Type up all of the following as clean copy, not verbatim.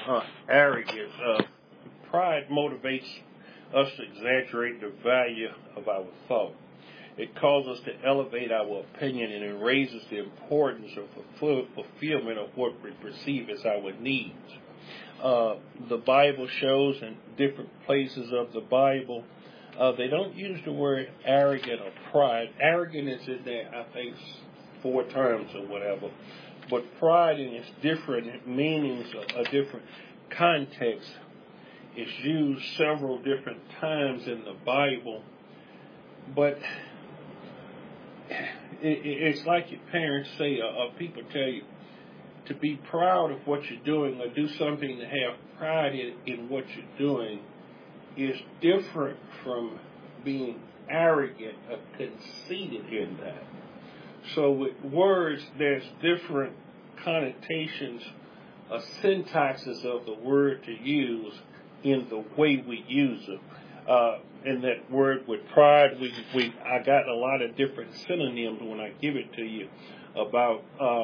Arrogance. Pride motivates us to exaggerate the value of our thought. It causes us to elevate our opinion, and it raises the importance of fulfillment of what we perceive as our needs. The Bible shows in different places of the Bible, they don't use the word arrogant or pride. Arrogant is in there, I think, 4 times or whatever. But pride in its different meanings, a different context, is used several different times in the Bible. But it's like your parents say, or people tell you, to be proud of what you're doing or do something to have pride in what you're doing is different from being arrogant or conceited in that. So with words, there's different connotations or syntaxes of the word to use in the way we use it. In that word with pride, I got a lot of different synonyms when I give it to you about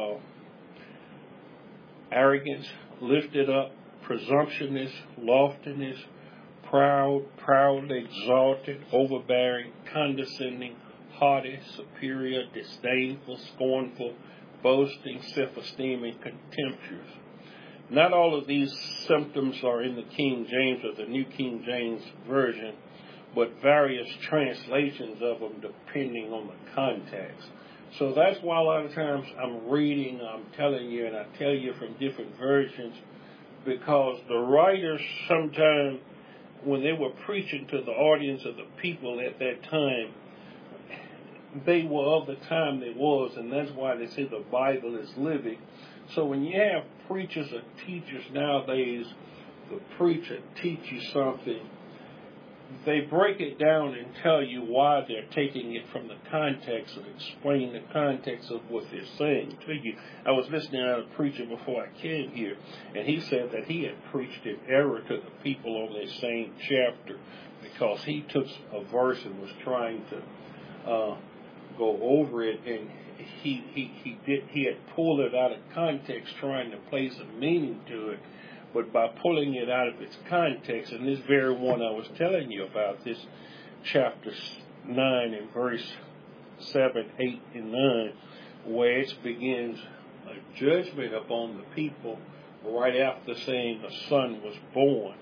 arrogance, lifted up, presumptuous, loftiness, proud, proudly exalted, overbearing, condescending, haughty, superior, disdainful, scornful, boasting, self-esteem, and contemptuous. Not all of these symptoms are in the King James or the New King James Version, but various translations of them depending on the context. So that's why a lot of times I'm reading, I'm telling you, and I tell you from different versions, because the writers sometimes, when they were preaching to the audience of the people at that time, they were of the time they was, and that's why they say the Bible is living. So when you have preachers or teachers nowadays, the preacher teach you something, they break it down and tell you why they're taking it from the context and explain the context of what they're saying to you. I was listening to a preacher before I came here, and he said that he had preached in error to the people on that same chapter because he took a verse and was trying to go over it, and he had pulled it out of context trying to place a meaning to it. But by pulling it out of its context, and this very one I was telling you about, this chapter 9 and verse 7, 8, and 9, where it begins a judgment upon the people right after saying the son was born.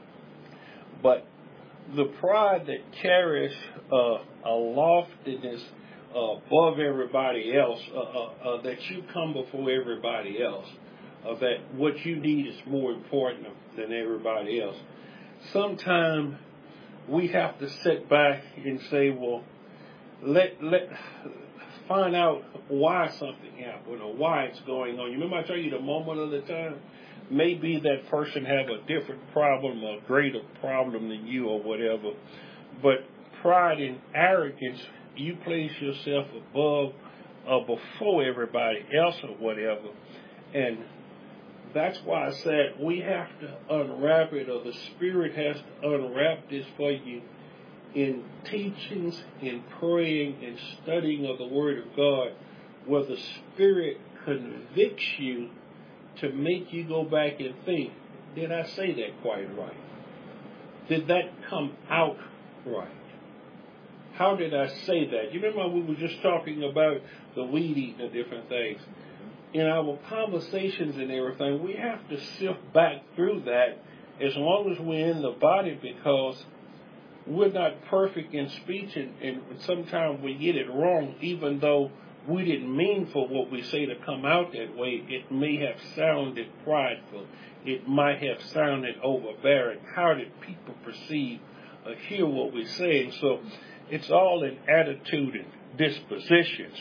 But the pride that carries a loftiness above everybody else, that you come before everybody else, that what you need is more important than everybody else. Sometimes we have to sit back and say, well, let find out why something happened or why it's going on. You remember I told you the moment of the time? Maybe that person have a different problem or a greater problem than you or whatever. But pride and arrogance, you place yourself above or before everybody else or whatever. And that's why I said we have to unwrap it, or the Spirit has to unwrap this for you in teachings, in praying, and studying of the Word of God, where the Spirit convicts you to make you go back and think, did I say that quite right? Did that come out right? How did I say that? You remember we were just talking about the weed eating and different things. In our conversations and everything, we have to sift back through that as long as we're in the body, because we're not perfect in speech, and sometimes we get it wrong, even though we didn't mean for what we say to come out that way. It may have sounded prideful. It might have sounded overbearing. How did people perceive or hear what we're saying? So it's all in attitude and dispositions.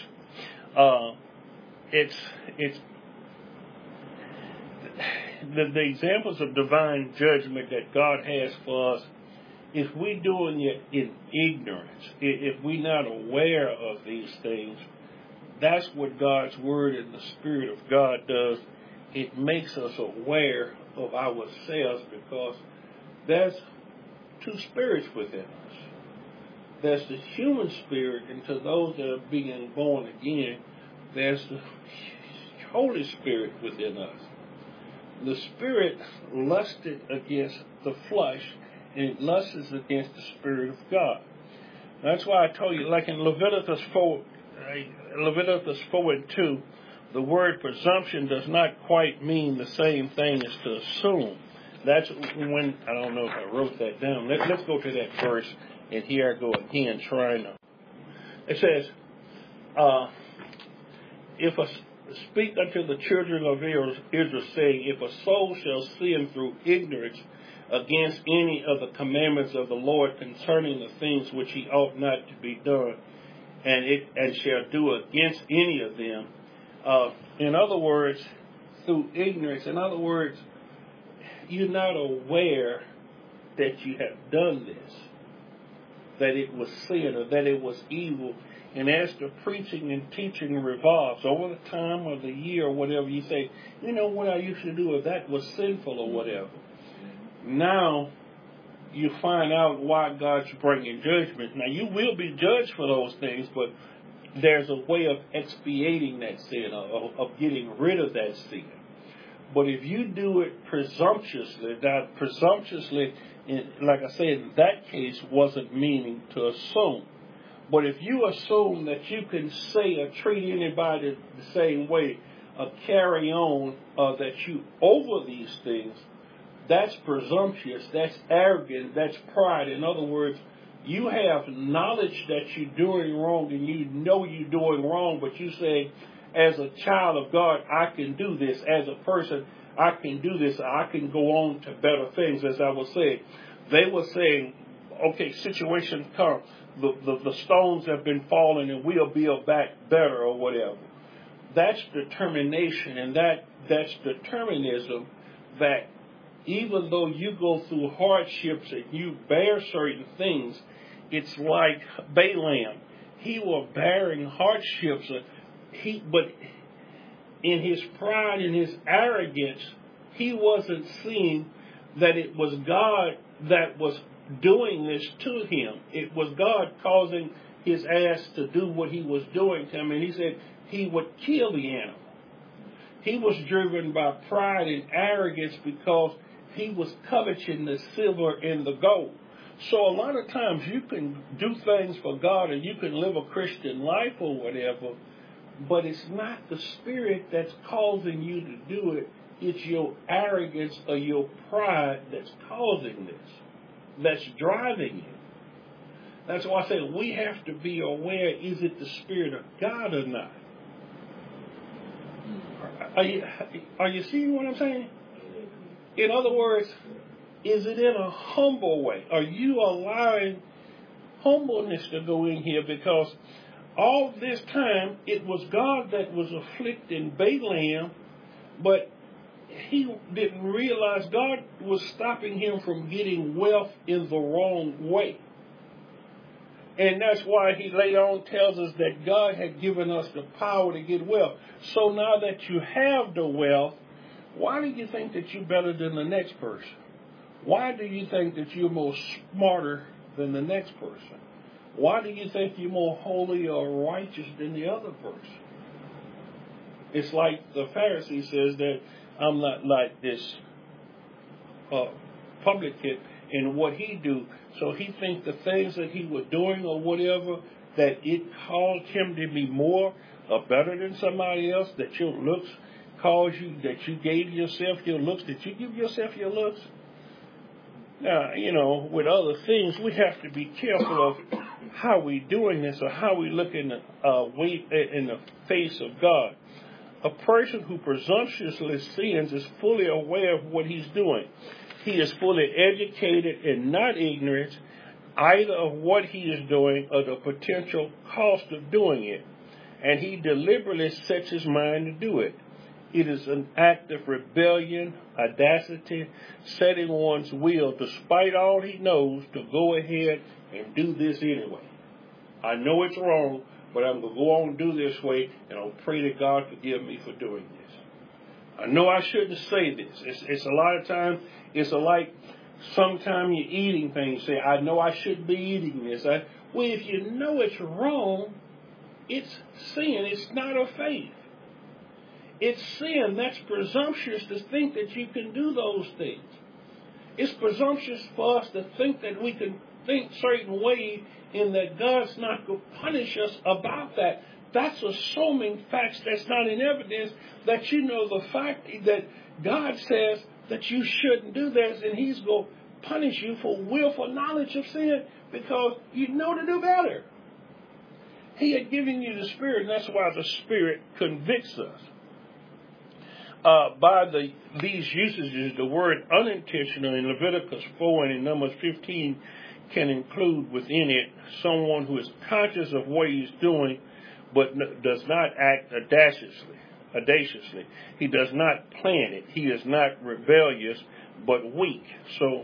It's the examples of divine judgment that God has for us. If we're doing it in ignorance, if we're not aware of these things, that's what God's Word and the Spirit of God does. It makes us aware of ourselves, because there's two spirits within us. There's the human spirit, and to those that are being born again, there's the Holy Spirit within us. The spirit lusted against the flesh, and it lusts against the Spirit of God. That's why I told you, like in Leviticus 4:2, the word presumption does not quite mean the same thing as to assume. That's when, I don't know if I wrote that down. Let's go to that verse, and here I go again trying to. It says, if a speak unto the children of Israel, saying, if a soul shall sin through ignorance against any of the commandments of the Lord concerning the things which he ought not to be done, and shall do against any of them. In other words, through ignorance. In other words, you're not aware that you have done this, that it was sin or that it was evil. And as the preaching and teaching revolves over the time of the year or whatever, you say, you know what I used to do, if that was sinful or whatever. Now you find out why God's bringing judgment. Now you will be judged for those things, but there's a way of expiating that sin, of getting rid of that sin. But if you do it presumptuously, like I said, in that case wasn't meaning to assume. But if you assume that you can say or treat anybody the same way, or carry on, that you over these things, that's presumptuous, that's arrogant, that's pride. In other words, you have knowledge that you're doing wrong and you know you're doing wrong, but you say, as a child of God, I can do this. As a person, I can do this. I can go on to better things, as I was saying. They were saying, okay, situations come. The stones have been falling and we'll build back better or whatever. That's determination, and that's determinism, that even though you go through hardships and you bear certain things, it's like Balaam. He was bearing hardships, but in his pride and his arrogance, he wasn't seeing that it was God that was doing this to him. It was God causing his ass to do what he was doing to him. And he said he would kill the animal. He was driven by pride and arrogance because he was coveting the silver and the gold. So a lot of times you can do things for God and you can live a Christian life or whatever, but it's not the Spirit that's causing you to do it. It's your arrogance or your pride that's causing this, that's driving you. That's why I say we have to be aware, is it the Spirit of God or not? Are you seeing what I'm saying? In other words, is it in a humble way? Are you allowing humbleness to go in here? Because all this time, it was God that was afflicting Balaam, but he didn't realize God was stopping him from getting wealth in the wrong way. And that's why he later on tells us that God had given us the power to get wealth. So now that you have the wealth, why do you think that you're better than the next person? Why do you think that you're more smarter than the next person? Why do you think you're more holy or righteous than the other person? It's like the Pharisee says that I'm not like this publican in what he do. So he thinks the things that he was doing or whatever, that it caused him to be more or better than somebody else, that your looks caused you, that you gave yourself your looks. Did you give yourself your looks? Now, with other things, we have to be careful of how we doing this or how we look in the face of God. A person who presumptuously sins is fully aware of what he's doing. He is fully educated and not ignorant either of what he is doing or the potential cost of doing it. And he deliberately sets his mind to do it. It is an act of rebellion, audacity, setting one's will, despite all he knows, to go ahead and do this anyway. I know it's wrong, but I'm going to go on and do this way, and I'll pray that God forgive me for doing this. I know I shouldn't say this. It's a lot of times, it's like sometime you're eating things, say, I know I shouldn't be eating this. Well, if you know it's wrong, it's sin. It's not of faith. It's sin. That's presumptuous to think that you can do those things. It's presumptuous for us to think that we can think certain way and that God's not going to punish us about that. That's assuming facts that's not in evidence, that you know the fact that God says that you shouldn't do this, and He's going to punish you for willful knowledge of sin because you know to do better. He had given you the Spirit, and that's why the Spirit convicts us. By these usages, the word unintentional in Leviticus 4 and in Numbers 15 can include within it someone who is conscious of what he's doing but does not act audaciously. He does not plan it. He is not rebellious but weak. So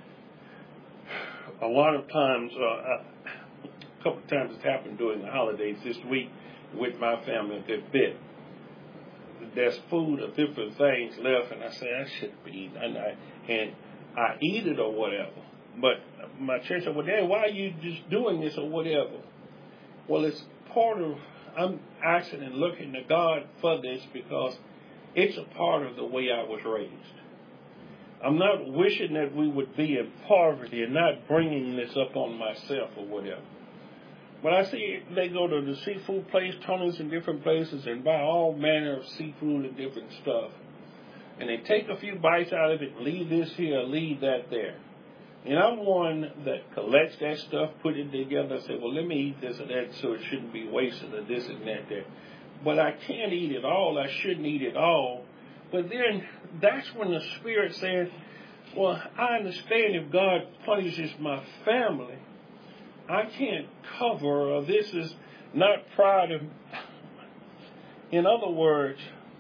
a lot of times, a couple of times it's happened during the holidays this week with my family a good bit. There's food or different things left, and I say, I shouldn't be eating. And I eat it or whatever. But my church said, well, Dad, why are you just doing this or whatever? Well, it's part of, I'm asking and looking to God for this because it's a part of the way I was raised. I'm not wishing that we would be in poverty and not bringing this up on myself or whatever. But I see they go to the seafood place, Tony's in different places, and buy all manner of seafood and different stuff. And they take a few bites out of it, leave this here, leave that there. And I'm one that collects that stuff, put it together, and say, well, let me eat this or that so it shouldn't be wasted or this and that there. But I can't eat it all. I shouldn't eat it all. But then that's when the Spirit says, well, I understand if God punishes my family, I can't cover, or this is not pride of. In other words,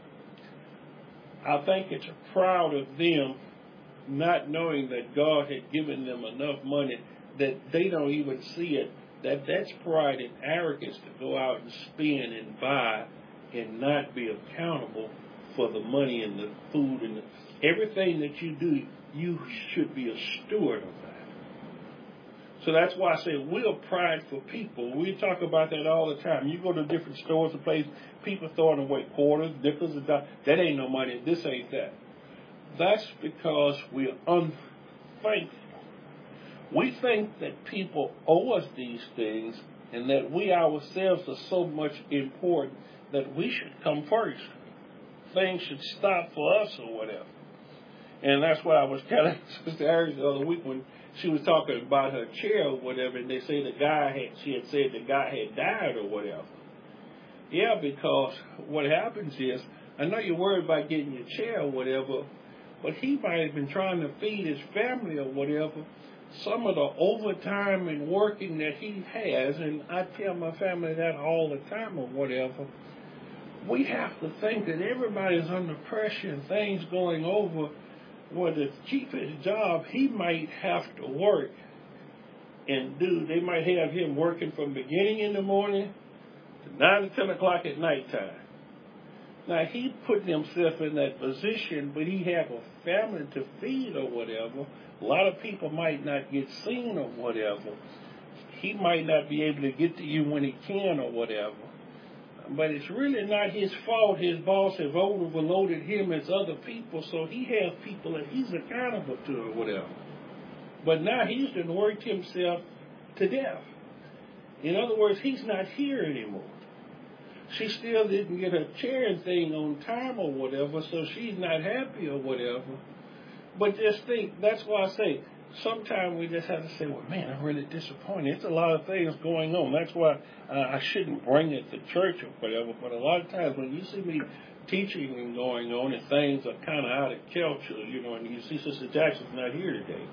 I think it's proud of them not knowing that God had given them enough money that they don't even see it. That's pride and arrogance to go out and spend and buy and not be accountable for the money and the food and everything that you do. You should be a steward of that. So that's why I say we're prideful people. We talk about that all the time. You go to different stores and places, people throwing away quarters, nickels, and dollars. That ain't no money. This ain't that. That's because we're unthankful. We think that people owe us these things and that we ourselves are so much important that we should come first. Things should stop for us or whatever. And that's why I was telling Sister Harris the other week when she was talking about her chair or whatever, and they say she had said the guy had died or whatever. Yeah, because what happens is, I know you're worried about getting your chair or whatever, but he might have been trying to feed his family or whatever. Some of the overtime and working that he has, and I tell my family that all the time or whatever, we have to think that everybody's under pressure and things going over. Well, to keep his job, he might have to work and they might have him working from beginning in the morning to 9 to 10 o'clock at nighttime. Now, he put himself in that position, but he have a family to feed or whatever. A lot of people might not get seen or whatever. He might not be able to get to you when he can or whatever. But it's really not his fault. His boss has overloaded him as other people, so he has people that he's accountable to or whatever. But now he's done worked himself to death. In other words, he's not here anymore. She still didn't get her chair thing on time or whatever, so she's not happy or whatever. But just think, that's why I say, sometimes we just have to say, well, man, I'm really disappointed. It's a lot of things going on. That's why I shouldn't bring it to church or whatever. But a lot of times when you see me teaching and going on and things are kind of out of kilter, and you see Sister Jackson's not here today.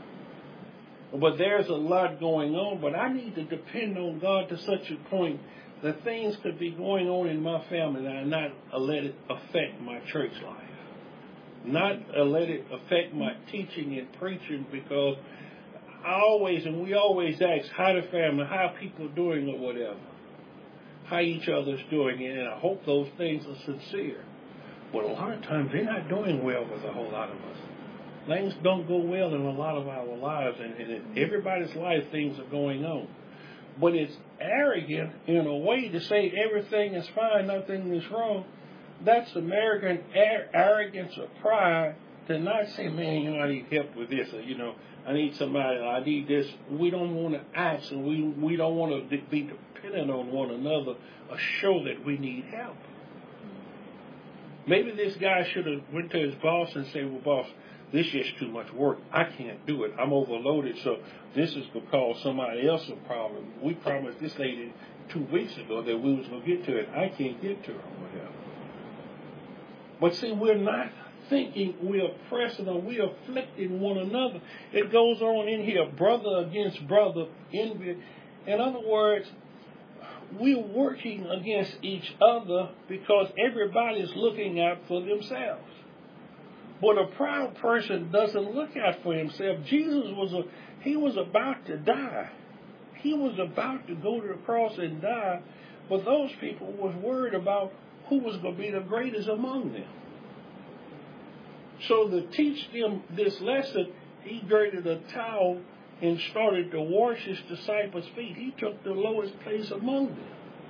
But there's a lot going on. But I need to depend on God to such a point that things could be going on in my family that I not let it affect my church life. Not let it affect my teaching and preaching, because we always ask how the family, how people doing or whatever, how each other's doing, and I hope those things are sincere. But a lot of times they're not doing well with a whole lot of us. Things don't go well in a lot of our lives, and in everybody's life things are going on. But it's arrogant in a way to say everything is fine, nothing is wrong, That's American arrogance or pride to not say, man, I need help with this, or, I need somebody, I need this. We don't want to ask, and we don't want to be dependent on one another or show that we need help. Maybe this guy should have went to his boss and said, well, boss, this is too much work. I can't do it. I'm overloaded, so this is going to cause somebody else a problem. We promised this lady 2 weeks ago that we was going to get to it. I can't get to her. But see, we're not thinking we're oppressing or we're afflicting one another. It goes on in here, brother against brother, envy. In other words, we're working against each other because everybody's looking out for themselves. But a proud person doesn't look out for himself. Jesus was about to die. He was about to go to the cross and die, but those people was worried about who was going to be the greatest among them. So to teach them this lesson, he girded a towel and started to wash his disciples' feet. He took the lowest place among them.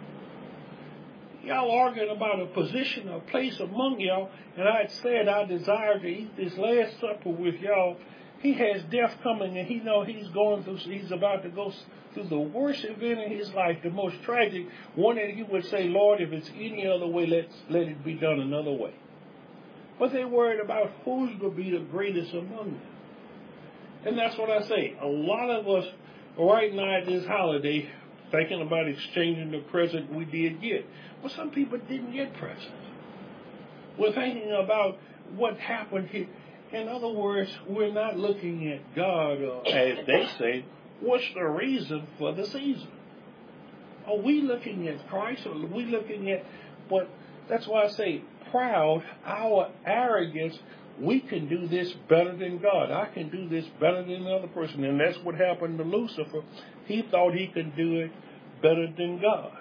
Y'all arguing about a position, a place among y'all, and I had said I desire to eat this Last Supper with y'all. He has death coming, and he know he's about to go through the worst event in his life, the most tragic one that he would say, Lord, if it's any other way, let it be done another way. But they worried about who's going to be the greatest among them. And that's what I say. A lot of us right now at this holiday thinking about exchanging the present we did get. Well, some people didn't get presents. We're thinking about what happened here. In other words, we're not looking at God, as they say, what's the reason for the season? Are we looking at Christ, or are we looking at what? That's why I say proud, our arrogance, we can do this better than God. I can do this better than the other person. And that's what happened to Lucifer. He thought he could do it better than God.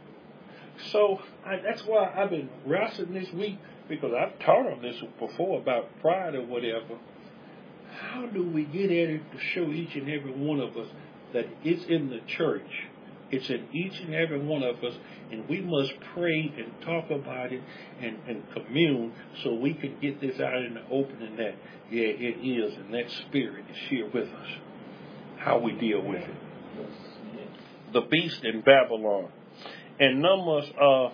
So that's why I've been wrestling this week, because I've taught on this before about pride or whatever. How do we get at it to show each and every one of us that it's in the church? It's in each and every one of us, and we must pray and talk about it and commune so we can get this out in the open, and that, yeah, it is, and that spirit is here with us. How we deal with it. The beast in Babylon. In Numbers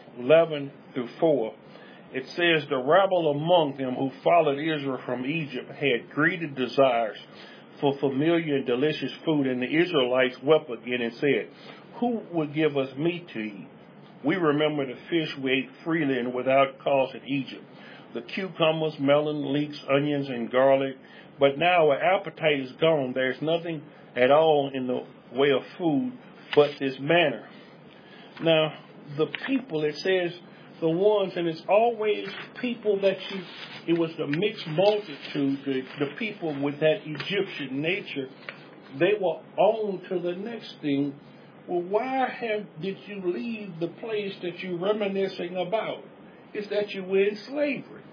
11-4, it says, the rabble among them who followed Israel from Egypt had greedy desires for familiar and delicious food, and the Israelites wept again and said, who would give us meat to eat? We remember the fish we ate freely and without cost in Egypt, the cucumbers, melon, leeks, onions, and garlic. But now our appetite is gone. There's nothing at all in the way of food but this manna. Now, the people, it says, the ones, and it's always people it was the mixed multitude, the people with that Egyptian nature, they were on to the next thing. Well, why did you leave the place that you're reminiscing about? It's that you were in slavery.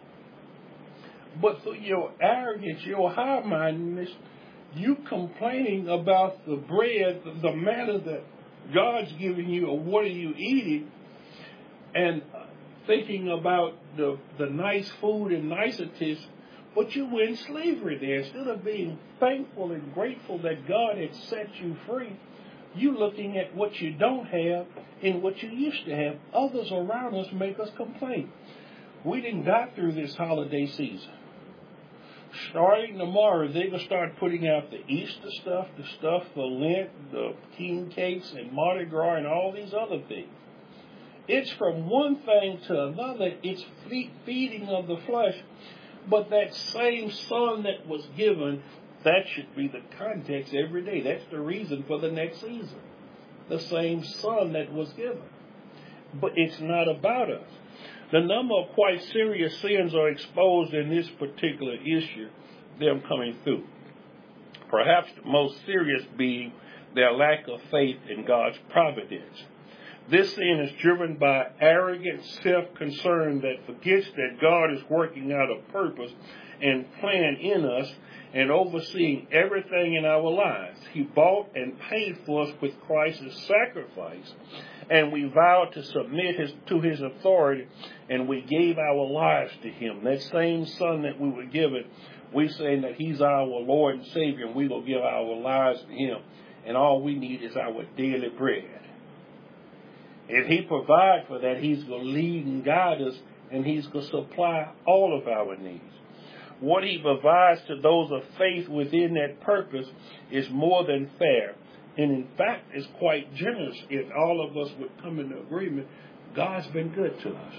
But through your arrogance, your high-mindedness, you complaining about the bread, the manna that God's giving you, or what are you eating, and thinking about the nice food and niceties, but you were in slavery there. Instead of being thankful and grateful that God had set you free, you looking at what you don't have and what you used to have. Others around us make us complain. We didn't got through this holiday season. Starting tomorrow, they're going to start putting out the Easter stuff, the stuff for Lent, the king cakes and Mardi Gras and all these other things. It's from one thing to another. It's feeding of the flesh. But that same son that was given, that should be the context every day. That's the reason for the next season. The same son that was given. But it's not about us. The number of quite serious sins are exposed in this particular issue, them coming through. Perhaps the most serious being their lack of faith in God's providence. This sin is driven by arrogant self-concern that forgets that God is working out a purpose and plan in us, and overseeing everything in our lives. He bought and paid for us with Christ's sacrifice, and we vowed to submit to his authority, and we gave our lives to him. That same Son that we were given, we saying that he's our Lord and Savior, and we will give our lives to him, and all we need is our daily bread. If he provides for that, he's going to lead and guide us, and he's going to supply all of our needs. What he provides to those of faith within that purpose is more than fair. And in fact, it's quite generous. If all of us would come into agreement, God's been good to us.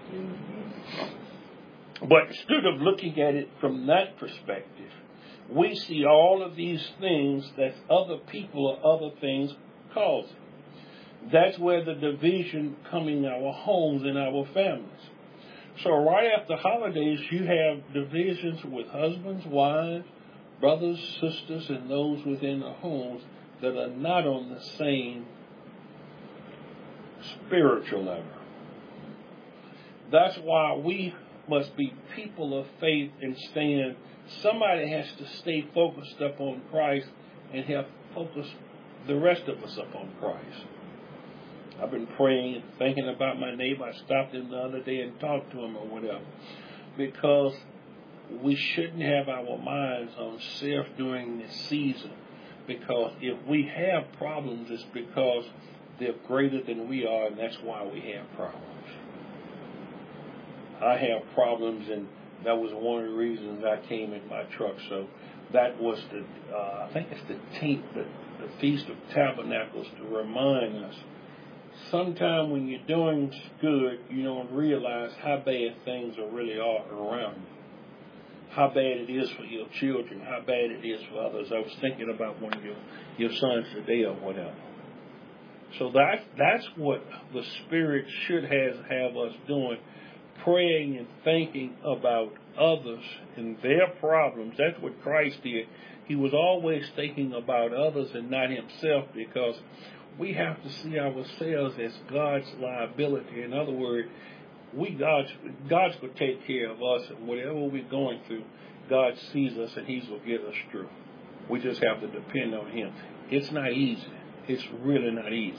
But instead of looking at it from that perspective, we see all of these things that other people or other things cause. That's where the division coming in our homes and our families. So right after holidays, you have divisions with husbands, wives, brothers, sisters, and those within the homes that are not on the same spiritual level. That's why we must be people of faith and stand. Somebody has to stay focused upon Christ and have focused the rest of us upon Christ. I've been praying and thinking about my neighbor. I stopped him the other day and talked to him or whatever. Because we shouldn't have our minds on self during this season. Because if we have problems, it's because they're greater than we are, and that's why we have problems. I have problems, and that was one of the reasons I came in my truck. So that was I think it's the 10th, the Feast of Tabernacles, to remind us. Sometimes when you're doing good, you don't realize how bad things really are around you. How bad it is for your children, how bad it is for others. I was thinking about one of your sons today or whatever. So that's what the Spirit should have us doing, praying and thinking about others and their problems. That's what Christ did. He was always thinking about others and not himself, because we have to see ourselves as God's liability. In other words, God's going to take care of us, and whatever we're going through, God sees us and he's going to get us through. We just have to depend on him. It's not easy. It's really not easy.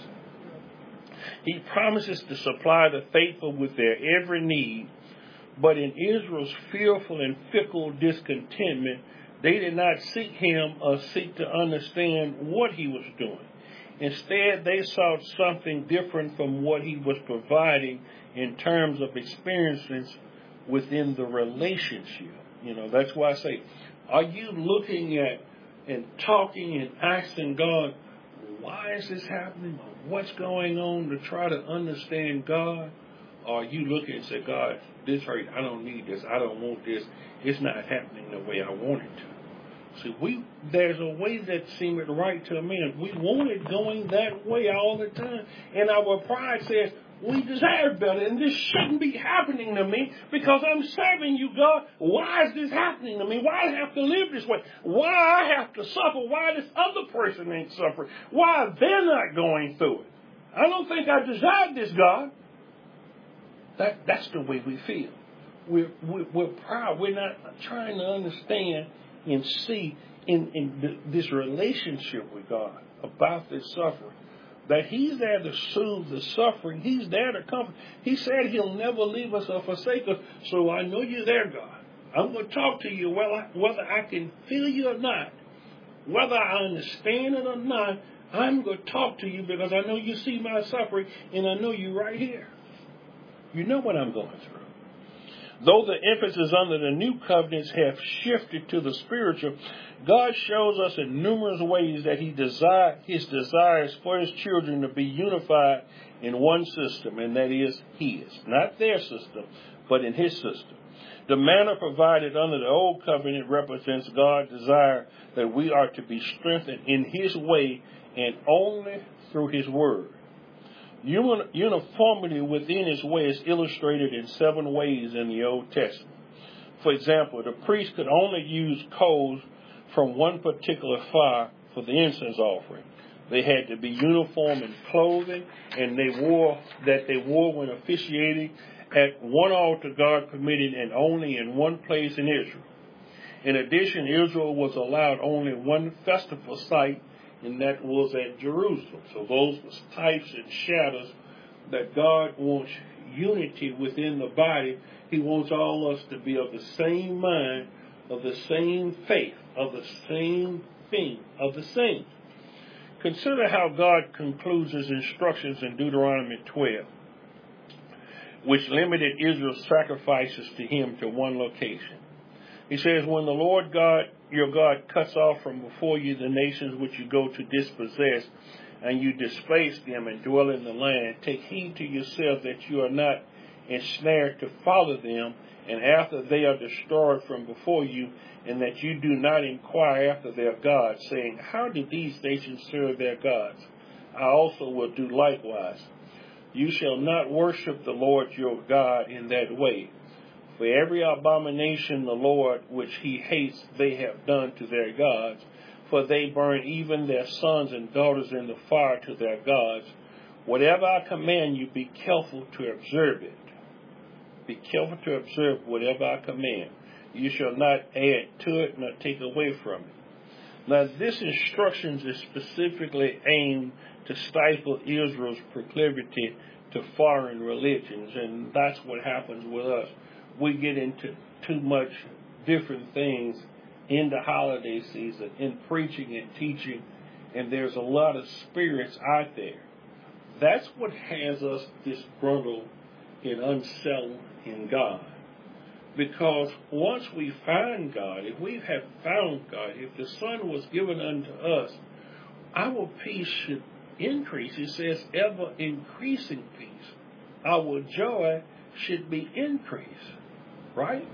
He promises to supply the faithful with their every need, but in Israel's fearful and fickle discontentment, they did not seek him or seek to understand what he was doing. Instead, they sought something different from what he was providing in terms of experiences within the relationship. That's why I say, are you looking at and talking and asking God, why is this happening? Or what's going on, to try to understand God? Or are you looking and say, God, this hurt, I don't need this, I don't want this, it's not happening the way I want it to. See, there's a way that seems right to a man. We want it going that way all the time. And our pride says, we deserve better, and this shouldn't be happening to me because I'm serving you, God. Why is this happening to me? Why do I have to live this way? Why I have to suffer? Why this other person ain't suffering? Why they're not going through it? I don't think I deserve this, God. That's the way we feel. We're proud. We're not trying to understand and see in this relationship with God about this suffering, that he's there to soothe the suffering. He's there to comfort. He said he'll never leave us or forsake us. So I know you're there, God. I'm going to talk to you whether I can feel you or not, whether I understand it or not. I'm going to talk to you because I know you see my suffering, and I know you're right here. You know what I'm going through. Though the emphasis under the new covenants have shifted to the spiritual, God shows us in numerous ways that his desires for his children to be unified in one system, and that is his. Not their system, but in his system. The manna provided under the old covenant represents God's desire that we are to be strengthened in his way and only through his word. Uniformity within his way is illustrated in 7 ways in the Old Testament. For example, the priest could only use coals from one particular fire for the incense offering. They had to be uniform in clothing, and they wore when officiating at one altar God permitted, and only in one place in Israel. In addition, Israel was allowed only one festival site, and that was at Jerusalem. So those were types and shadows that God wants unity within the body. He wants all of us to be of the same mind, of the same faith, of the same thing, of the same. Consider how God concludes his instructions in Deuteronomy 12, which limited Israel's sacrifices to him to one location. He says, when the Lord God, your God, cuts off from before you the nations which you go to dispossess, and you displace them and dwell in the land, take heed to yourself that you are not ensnared to follow them, and after they are destroyed from before you, and that you do not inquire after their gods, saying, how do these nations serve their gods? I also will do likewise. You shall not worship the Lord your God in that way. For every abomination the Lord which he hates they have done to their gods, for they burn even their sons and daughters in the fire to their gods. Whatever I command you, be careful to observe it. Be careful to observe whatever I command. You shall not add to it nor take away from it. Now, this instruction is specifically aimed to stifle Israel's proclivity to foreign religions, and that's what happens with us. We get into too much different things in the holiday season, in preaching and teaching, and there's a lot of spirits out there. That's what has us disgruntled and unsettled in God. Because once we find God, if we have found God, if the Son was given unto us, our peace should increase. It says ever increasing peace. Our joy should be increased. Right?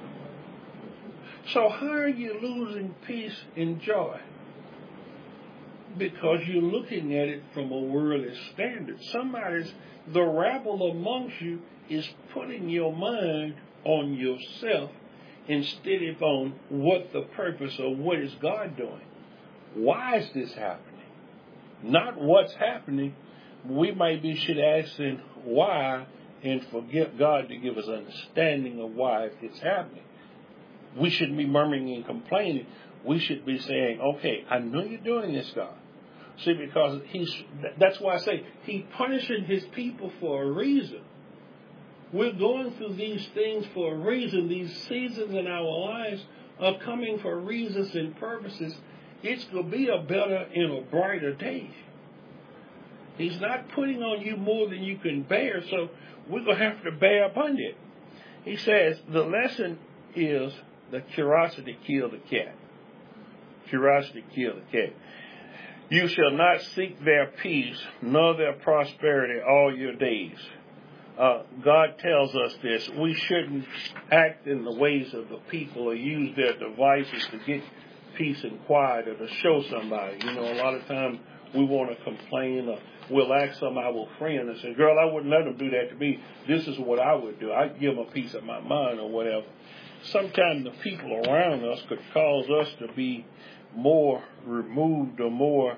So how are you losing peace and joy? Because you're looking at it from a worldly standard. The rabble amongst you is putting your mind on yourself instead of on what the purpose or what is God doing. Why is this happening? Not what's happening. We should ask him why and forget God to give us understanding of why it's happening. We shouldn't be murmuring and complaining. We should be saying, okay, I know you're doing this, God. See, because that's why I say he's punishing his people for a reason. We're going through these things for a reason. These seasons in our lives are coming for reasons and purposes. It's going to be a better and a brighter day. He's not putting on you more than you can bear, so we're going to have to bear upon it. He says the lesson is the curiosity killed the cat. Curiosity killed the cat. You shall not seek their peace, nor their prosperity all your days. God tells us this. We shouldn't act in the ways of the people or use their devices to get peace and quiet or to show somebody. You know, a lot of times we want to complain or we'll ask some of our friends and say, girl, I wouldn't let them do that to me. This is what I would do. I'd give them a piece of my mind or whatever. Sometimes the people around us could cause us to be more removed or more,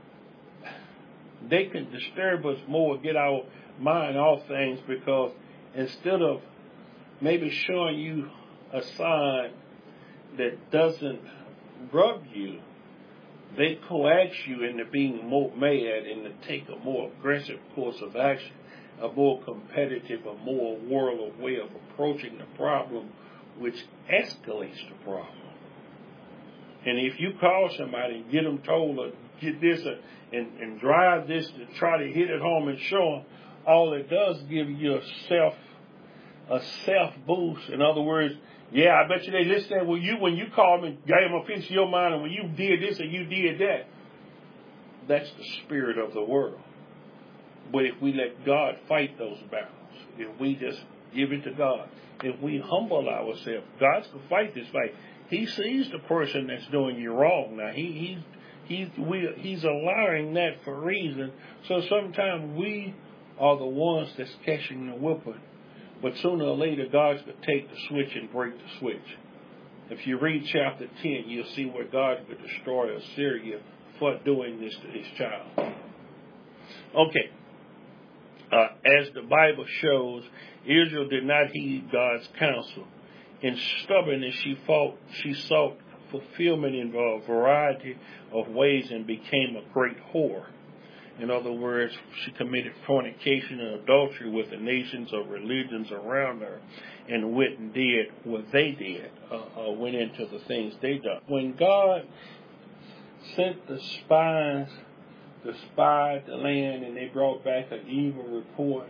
they can disturb us more, get our mind off things, because instead of maybe showing you a sign that doesn't rub you, they coax you into being more mad and to take a more aggressive course of action, a more competitive, a more worldly way of approaching the problem, which escalates the problem. And if you call somebody and get them told or get this and drive this to try to hit it home and show them, all it does give you a self boost. In other words, yeah, I bet you they listen. Well, when you called me, gave them a piece of your mind, and when you did this and you did that, that's the spirit of the world. But if we let God fight those battles, if we just give it to God, if we humble ourselves, God's going to fight this fight. He sees the person that's doing you wrong. Now, he's allowing that for a reason. So sometimes we are the ones that's catching the whipping. But sooner or later, God's going to take the switch and break the switch. If you read chapter 10, you'll see where God would destroy Assyria for doing this to his child. Okay. As the Bible shows, Israel did not heed God's counsel. In stubbornness, she sought fulfillment in a variety of ways and became a great whore. In other words, she committed fornication and adultery with the nations of religions around her and went and did what they did, went into the things they done. When God sent the spies to spy the land and they brought back an evil report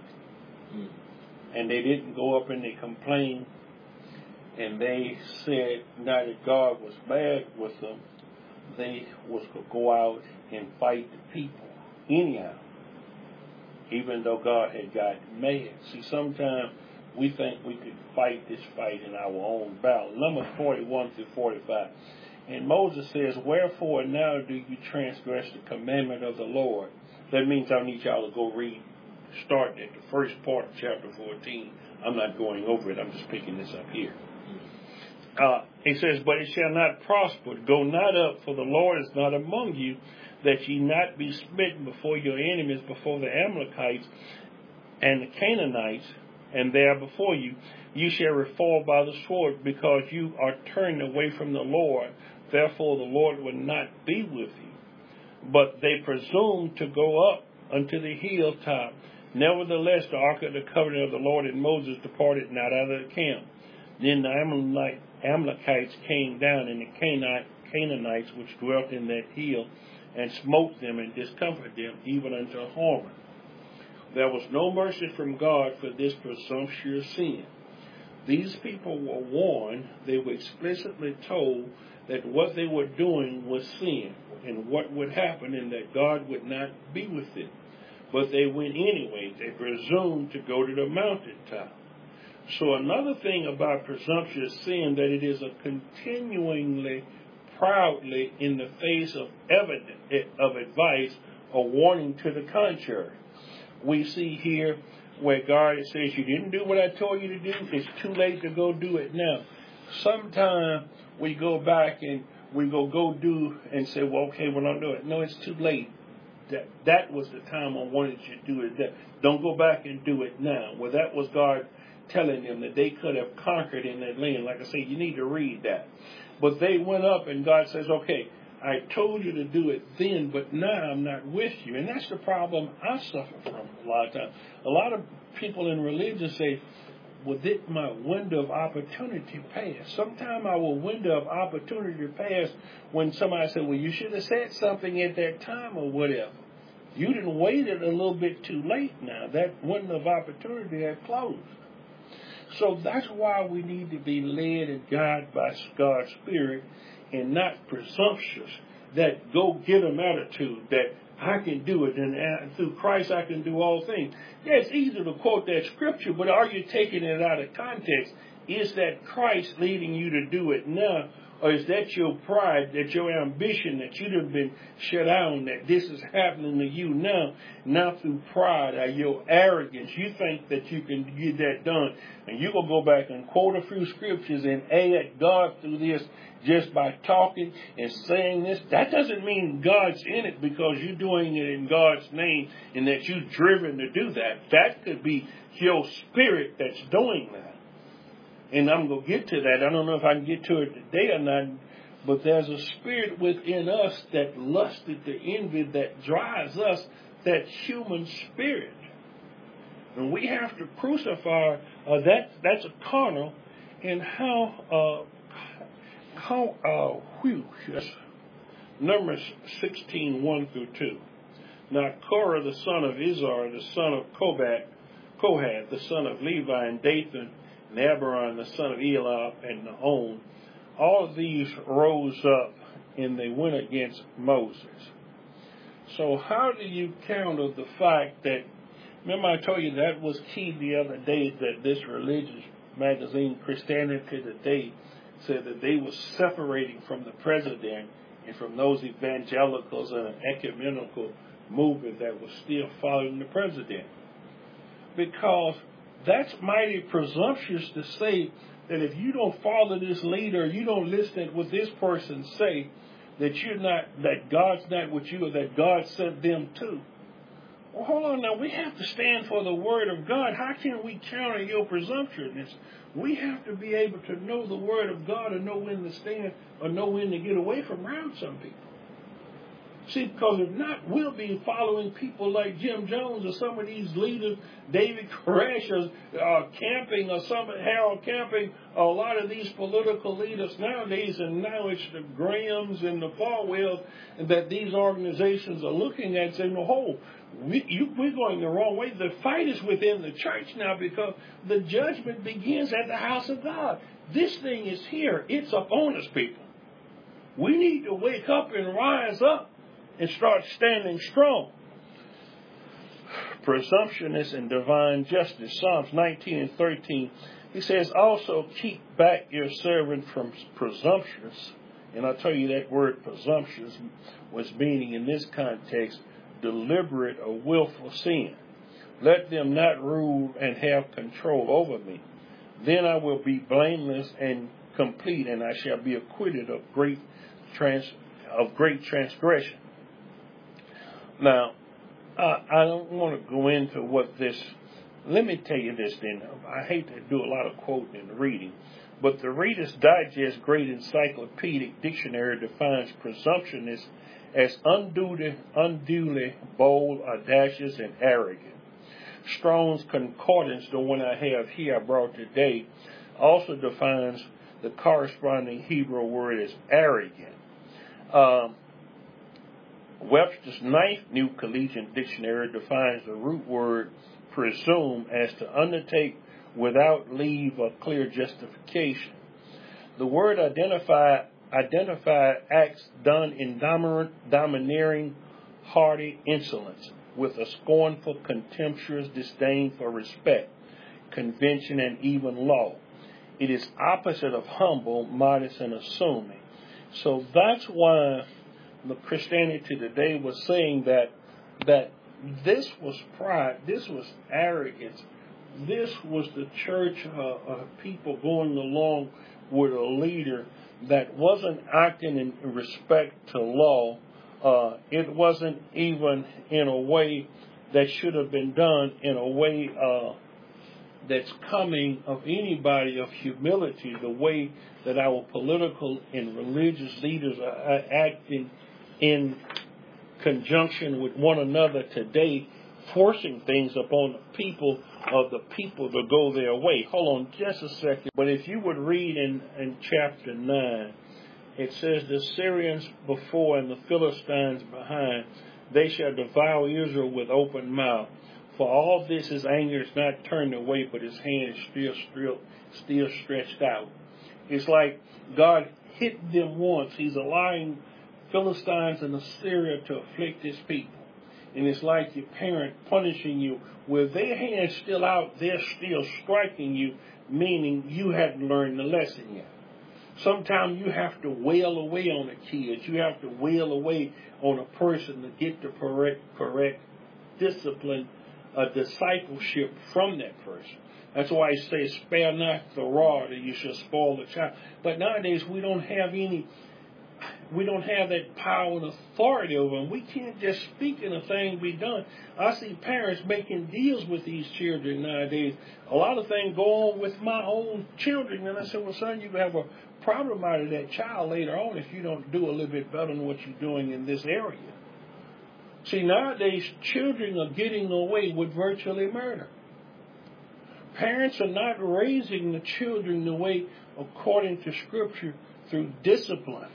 and they didn't go up and they complained and they said now that God was bad with them, they was to go out and fight the people anyhow, even though God had gotten mad. See, sometimes we think we could fight this fight in our own battle. Numbers 41 through 45. And Moses says, wherefore now do you transgress the commandment of the Lord? That means I need y'all to go read, starting at the first part of chapter 14. I'm not going over it. I'm just picking this up here. He says, but it shall not prosper. Go not up, for the Lord is not among you, that ye not be smitten before your enemies, before the Amalekites and the Canaanites, and there before you. You shall fall by the sword, because you are turned away from the Lord. Therefore the Lord will not be with you. But they presumed to go up unto the hilltop. Nevertheless, the ark of the covenant of the Lord and Moses departed not out of the camp. Then the Amalekites came down, and the Canaanites which dwelt in that hill, and smote them and discomfited them, even unto Hormah. There was no mercy from God for this presumptuous sin. These people were warned. They were explicitly told that what they were doing was sin, and what would happen, and that God would not be with them. But they went anyway. They presumed to go to the mountaintop. So another thing about presumptuous sin, that it is a continuingly, proudly in the face of advice or warning to the contrary. We see here where God says, you didn't do what I told you to do, it's too late to go do it now. Sometimes we go back and we go do and say, well, okay, well, I'll do it. No, it's too late. That was the time I wanted you to do it. Don't go back and do it now. Well, that was God telling them that they could have conquered in that land. Like I say, you need to read that. But they went up and God says, okay, I told you to do it then, but now I'm not with you. And that's the problem I suffer from a lot of times. A lot of people in religion say, well, did my window of opportunity pass? Sometimes our window of opportunity passed when somebody said, well, you should have said something at that time or whatever. You didn't wait it a little bit too late now. That window of opportunity had closed. So that's why we need to be led and guided by God's Spirit and not presumptuous, that go get them attitude that I can do it and through Christ I can do all things. Yeah, it's easy to quote that scripture, but are you taking it out of context? Is that Christ leading you to do it now? Or is that your pride, that your ambition, that you'd have been shut down, that this is happening to you now, not through pride or your arrogance? You think that you can get that done. And you're going to go back and quote a few scriptures and add God through this just by talking and saying this. That doesn't mean God's in it because you're doing it in God's name and that you're driven to do that. That could be your spirit that's doing that. And I'm going to get to that. I don't know if I can get to it today or not, but there's a spirit within us that lusted to envy that drives us, that human spirit. And we have to crucify that's a carnal, and Numbers 16, 1 through 2. Now Korah, the son of Izhar, the son of Kohath, the son of Levi, and Dathan, and Abiram, the son of Eliab, and Nahon, all of these rose up and they went against Moses. So how do you counter the fact that, remember I told you that was key the other day, that this religious magazine, Christianity Today, said that they were separating from the president and from those evangelicals and an ecumenical movement that was still following the president. Because that's mighty presumptuous to say that if you don't follow this leader, you don't listen to what this person say, that you're not, that God's not with you, or that God sent them too. Well, hold on now. We have to stand for the Word of God. How can we counter your presumptuousness? We have to be able to know the Word of God and know when to stand or know when to get away from around some people. See, because if not, we'll be following people like Jim Jones or some of these leaders, David Koresh or Camping or Harold Camping, a lot of these political leaders nowadays, and now it's the Grahams and the Falwells that these organizations are looking at saying, oh, we're going the wrong way. The fight is within the church now because the judgment begins at the house of God. This thing is here. It's upon us, people. We need to wake up and rise up and start standing strong. Presumptuousness and divine justice. Psalms 19 and 13. He says, also keep back your servant from presumptuous. And I'll tell you that word presumptuous was meaning in this context deliberate or willful sin. Let them not rule and have control over me. Then I will be blameless and complete, and I shall be acquitted of great transgression. Now, I don't want to go into what this. Let me tell you this then. I hate to do a lot of quoting and reading, but the Reader's Digest Great Encyclopedic Dictionary defines presumptuousness as unduly bold, audacious, and arrogant. Strong's Concordance, the one I have here I brought today, also defines the corresponding Hebrew word as arrogant. Webster's Ninth New Collegiate Dictionary defines the root word presume as to undertake without leave or clear justification. The word identify acts done in domineering, haughty insolence, with a scornful, contemptuous disdain for respect, convention, and even law. It is opposite of humble, modest, and assuming. So that's why the Christianity today was saying that this was pride, this was arrogance, this was the church people going along with a leader that wasn't acting in respect to law. It wasn't even in a way that should have been done in a way that's coming of anybody of humility, the way that our political and religious leaders are acting in conjunction with one another today, forcing things upon the people to go their way. Hold on just a second. But if you would read in chapter 9, it says, the Syrians before and the Philistines behind, they shall devour Israel with open mouth. For all this his anger is not turned away, but his hand is still stretched out. It's like God hit them once. He's allowing Philistines and Assyria to afflict his people. And it's like your parent punishing you. With their hands still out, they're still striking you, meaning you hadn't learned the lesson yet. Sometimes you have to wail away on the kids. You have to wail away on a person to get the correct discipline, discipleship from that person. That's why I say, spare not the rod, or you shall spoil the child. But nowadays we don't have that power and authority over them. We can't just speak and a thing be done. I see parents making deals with these children nowadays. A lot of things go on with my own children. And I said, well, son, you have a problem out of that child later on if you don't do a little bit better than what you're doing in this area. See, nowadays, children are getting away with virtually murder. Parents are not raising the children the way according to Scripture through discipline.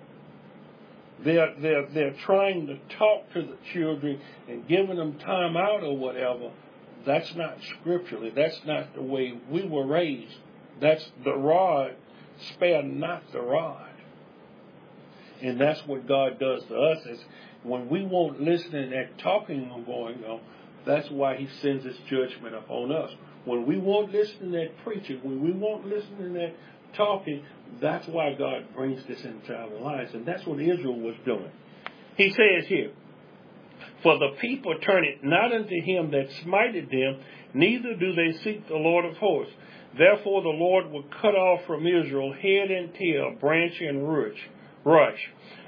They're trying to talk to the children and giving them time out or whatever. That's not scripturally. That's not the way we were raised. That's the rod. Spare not the rod. And that's what God does to us. Is when we won't listen and that talking going on, that's why he sends his judgment upon us. When we won't listen to that preaching, when we won't listen to that talking, that's why God brings this into our lives. And that's what Israel was doing. He says here, for the people turn it not unto him that smited them, neither do they seek the Lord of hosts. Therefore the Lord will cut off from Israel head and tail, branch and rush.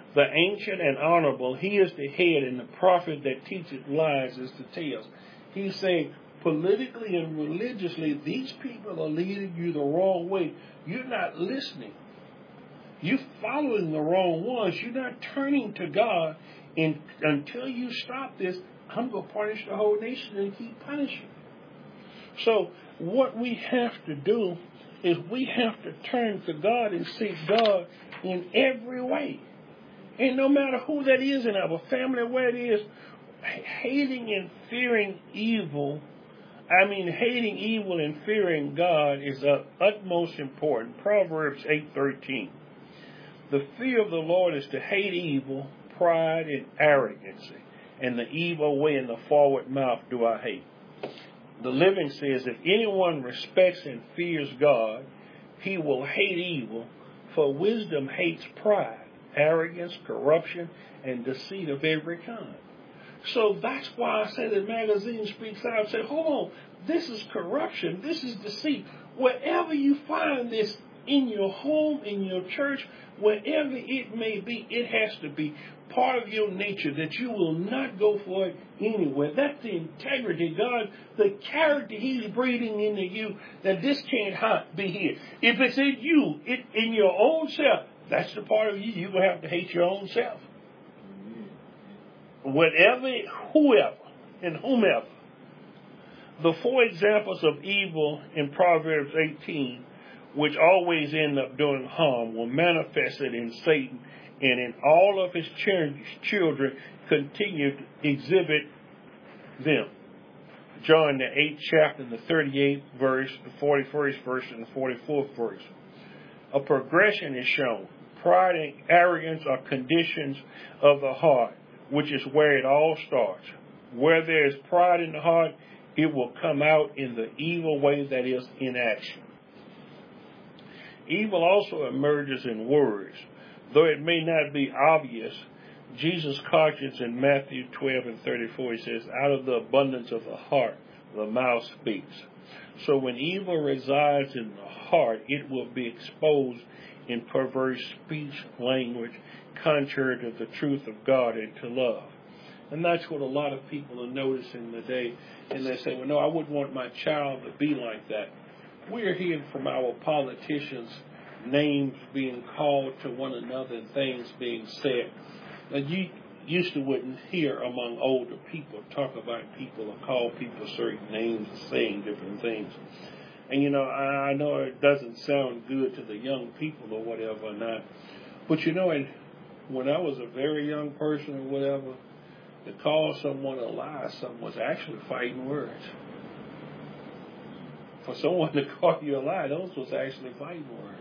The ancient and honorable, he is the head, and the prophet that teacheth lies is the tail. He's saying politically and religiously, these people are leading you the wrong way. You're not listening. You're following the wrong ones. You're not turning to God. And until you stop this, I'm going to punish the whole nation and keep punishing. So what we have to do is we have to turn to God and seek God in every way. And no matter who that is in our family, where it is, hating and fearing evil, hating evil and fearing God is of utmost importance. Proverbs 8:13. The fear of the Lord is to hate evil, pride, and arrogancy, and the evil way and the forward mouth do I hate. The Living says, if anyone respects and fears God, he will hate evil, for wisdom hates pride, arrogance, corruption, and deceit of every kind. So that's why I say the magazine speaks out and say, hold on, this is corruption, this is deceit. Wherever you find this in your home, in your church, wherever it may be, it has to be part of your nature that you will not go for it anywhere. That's the integrity, God, the character He's breathing into you, that this can't be here. If it's in you, in your own self, that's the part of you you're going to have to hate your own self. Whatever, whoever, and whomever. The four examples of evil in Proverbs 18, which always end up doing harm, were manifested in Satan, and in all of his children continue to exhibit them. John, the 8th chapter, the 38th verse, the 41st verse, and the 44th verse. A progression is shown. Pride and arrogance are conditions of the heart, which is where it all starts. Where there is pride in the heart, it will come out in the evil way that is in action. Evil also emerges in words. Though it may not be obvious, Jesus cautions in Matthew 12:34, he says, out of the abundance of the heart, the mouth speaks. So when evil resides in the heart, it will be exposed in perverse speech, language, contrary to the truth of God and to love. And that's what a lot of people are noticing today. And they say, well, no, I wouldn't want my child to be like that. We're hearing from our politicians names being called to one another and things being said. Now, you used to wouldn't hear among older people talk about people or call people certain names and saying different things. And, I know it doesn't sound good to the young people or whatever or not. But, when I was a very young person or whatever, to call someone a lie, someone was actually fighting words. For someone to call you a lie, those was actually fighting words.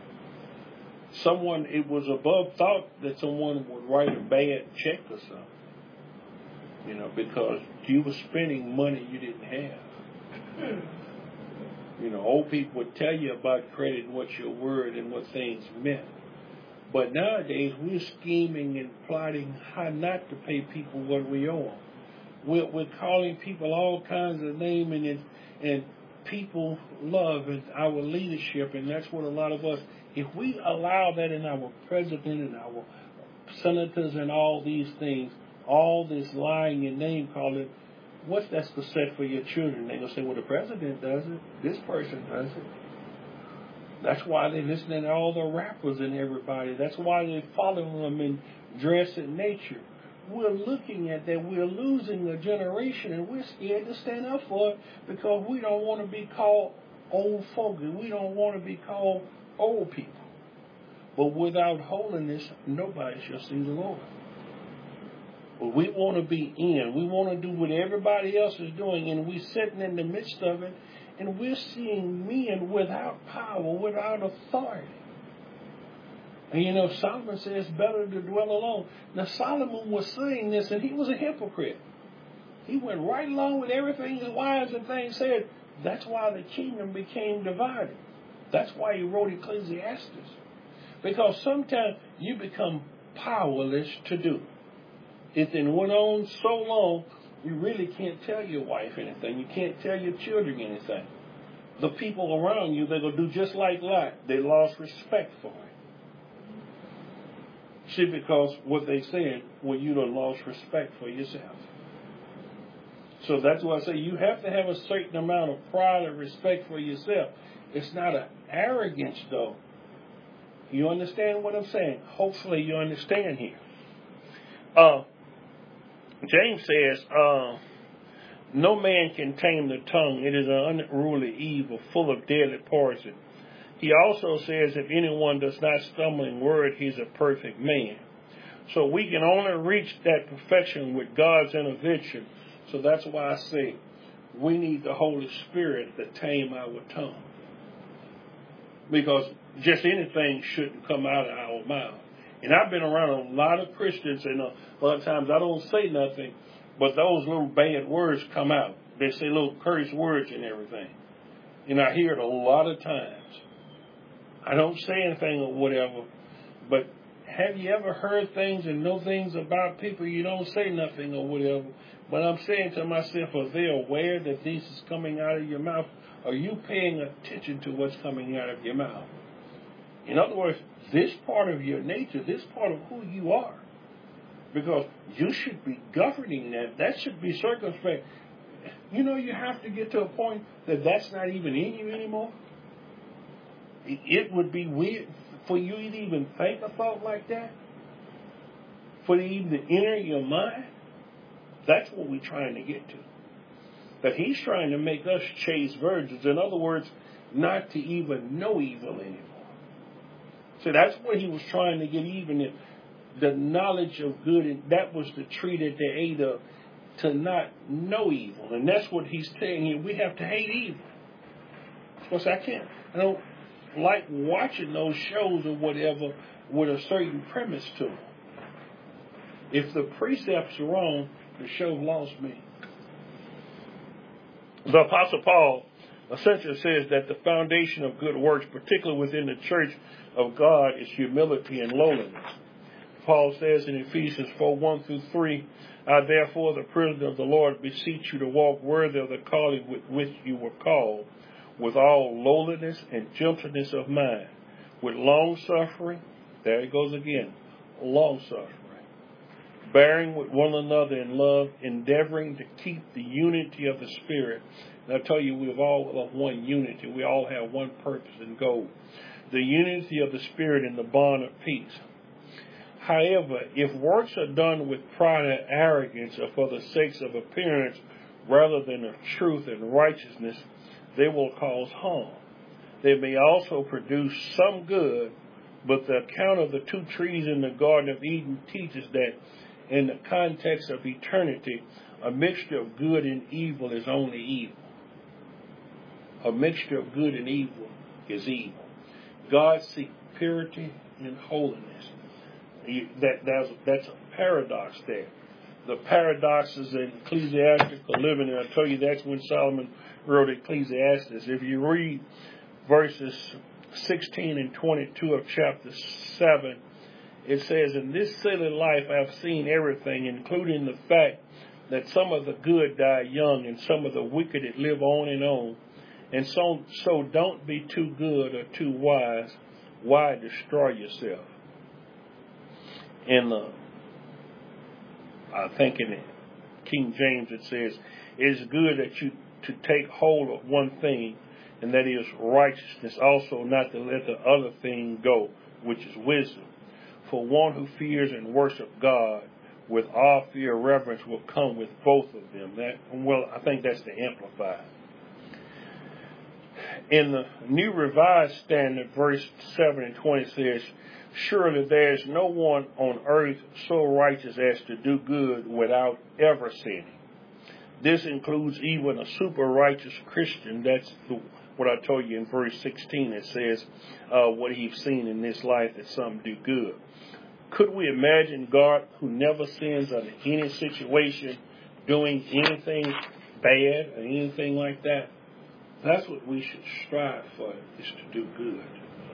It was above thought that someone would write a bad check or something, because you were spending money you didn't have. Old people would tell you about credit and what your word and what things meant. But nowadays, we're scheming and plotting how not to pay people what we owe them. We're calling people all kinds of names, and people love our leadership, and that's what a lot of us, if we allow that in our president and our senators and all these things, all this lying and name calling, what's that's the set for your children? They're going to say, well, the president does it. This person does it. That's why they're listening to all the rappers and everybody. That's why they're following them in dress and nature. We're looking at that. We're losing a generation, and we're scared to stand up for it because we don't want to be called old folk, and we don't want to be called old people. But without holiness, nobody shall see the Lord. But we want to be in. We want to do what everybody else is doing, and we're sitting in the midst of it, and we're seeing men without power, without authority. And Solomon says it's better to dwell alone. Now, Solomon was saying this, and he was a hypocrite. He went right along with everything his wives and things said. That's why the kingdom became divided. That's why he wrote Ecclesiastes. Because sometimes you become powerless to do. It then went on so long, you really can't tell your wife anything. You can't tell your children anything. The people around you, they're going to do just like Lot. They lost respect for him. See, because what they saying, well, you done lost respect for yourself. So that's why I say you have to have a certain amount of pride and respect for yourself. It's not an arrogance, though. You understand what I'm saying? Hopefully you understand here. James says, no man can tame the tongue. It is an unruly evil, full of deadly poison. He also says, if anyone does not stumble in word, he's a perfect man. So we can only reach that perfection with God's intervention. So that's why I say we need the Holy Spirit to tame our tongue. Because just anything shouldn't come out of our mouth. And I've been around a lot of Christians, and a lot of times I don't say nothing, but those little bad words come out. They say little curse words and everything. And I hear it a lot of times. I don't say anything or whatever, but have you ever heard things and know things about people? You don't say nothing or whatever. But I'm saying to myself, are they aware that this is coming out of your mouth? Are you paying attention to what's coming out of your mouth? In other words, this part of your nature, this part of who you are. Because you should be governing that. That should be circumspect. You know, you have to get to a point that that's not even in you anymore. It would be weird for you to even think a thought like that. For it even to enter your mind. That's what we're trying to get to. That he's trying to make us chaste virgins. In other words, not to even know evil anymore. So that's what he was trying to get even in. The knowledge of good, and that was the tree that they ate of, to not know evil. And that's what he's saying here. We have to hate evil. Of course, I don't like watching those shows or whatever with a certain premise to them. If the precepts are wrong, the show lost me. The Apostle Paul essentially says that the foundation of good works, particularly within the church of God, is humility and lowliness. Paul says in Ephesians 4:1-3, I therefore, the prisoner of the Lord, beseech you to walk worthy of the calling with which you were called, with all lowliness and gentleness of mind, with long suffering, there it goes again, long suffering, bearing with one another in love, endeavoring to keep the unity of the Spirit. And I tell you, we've all of one unity. We all have one purpose and goal. The unity of the Spirit in the bond of peace. However, if works are done with pride and arrogance or for the sake of appearance rather than of truth and righteousness, they will cause harm. They may also produce some good, but the account of the two trees in the Garden of Eden teaches that in the context of eternity, a mixture of good and evil is only evil. A mixture of good and evil is evil. God seeks purity and holiness. That's a paradox there. The paradox is in ecclesiastical living, and I tell you that's when Solomon wrote Ecclesiastes. If you read verses 16 and 22 of chapter 7, it says, in this silly life I've seen everything, including the fact that some of the good die young and some of the wicked live on and on. And so don't be too good or too wise. Why destroy yourself? I think in King James it says, it is good that you to take hold of one thing, and that is righteousness, also not to let the other thing go, which is wisdom. For one who fears and worships God with all fear and reverence will come with both of them. I think that's the Amplified. In the New Revised Standard, verse 7 and 20 says, surely there is no one on earth so righteous as to do good without ever sinning. This includes even a super righteous Christian. That's what I told you in verse 16. It says what he's seen in this life, that some do good. Could we imagine God, who never sins under any situation, doing anything bad or anything like that? That's what we should strive for, is to do good.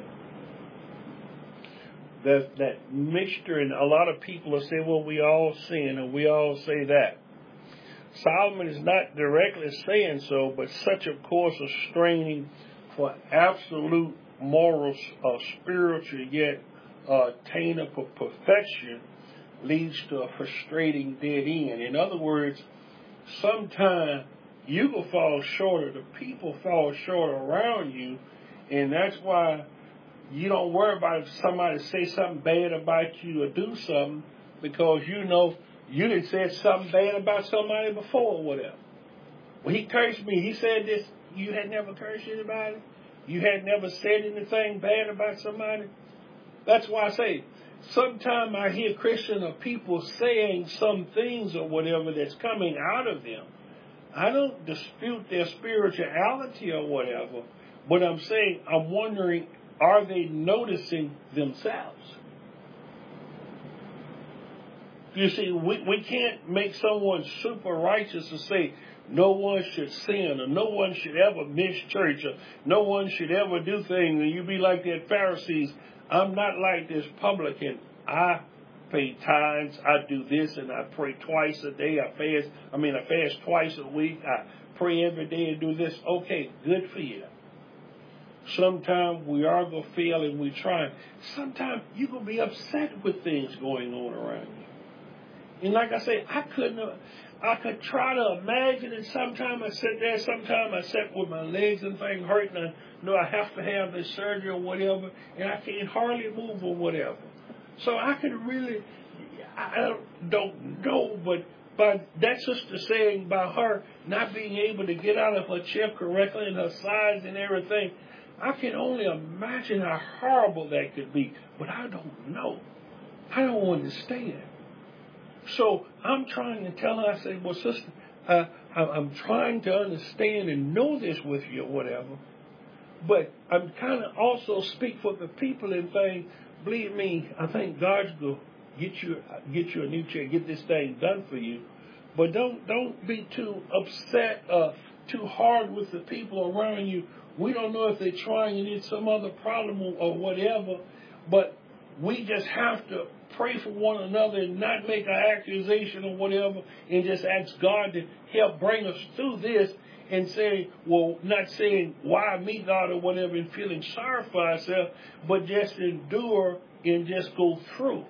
That mixture, and a lot of people will say, well, we all sin, and we all say that. Solomon is not directly saying so, but such, of course, a straining for absolute moral, spiritual, yet attainer for perfection leads to a frustrating dead end. In other words, sometimes you will fall short of the people fall short around you, and that's why you don't worry about if somebody say something bad about you or do something, because you know you done said something bad about somebody before or whatever. When he cursed me, he said this, you had never cursed anybody? You had never said anything bad about somebody? That's why I say, sometimes I hear Christian or people saying some things or whatever that's coming out of them. I don't dispute their spirituality or whatever, but I'm saying, I'm wondering, are they noticing themselves? You see, we can't make someone super righteous and say, no one should sin, or no one should ever miss church, or no one should ever do things, and you be like that Pharisees. I'm not like this publican. I pay tithes, I do this, and I pray twice a day. I fast twice a week. I pray every day and do this. Okay, good for you. Sometimes we are going to fail and we try. Sometimes you're going to be upset with things going on around you. And like I say, I could try to imagine it. Sometimes I sit there, sometimes I sit with my legs and things hurting. I know I have to have this surgery or whatever, and I can't hardly move or whatever. So I can really, I don't know, but that's just the saying about her not being able to get out of her chair correctly and her size and everything. I can only imagine how horrible that could be, but I don't know. I don't understand. So I'm trying to tell her, I say, well, sister, I'm trying to understand and know this with you or whatever, but I'm kind of also speak for the people and things. Believe me, I think God's going to get you a new chair, get this thing done for you. But don't be too upset, too hard with the people around you. We don't know if they're trying and it's some other problem or whatever, but we just have to pray for one another and not make an accusation or whatever, and just ask God to help bring us through this, and say, well, not saying, why me, God, or whatever, and feeling sorry for ourselves, but just endure and just go through.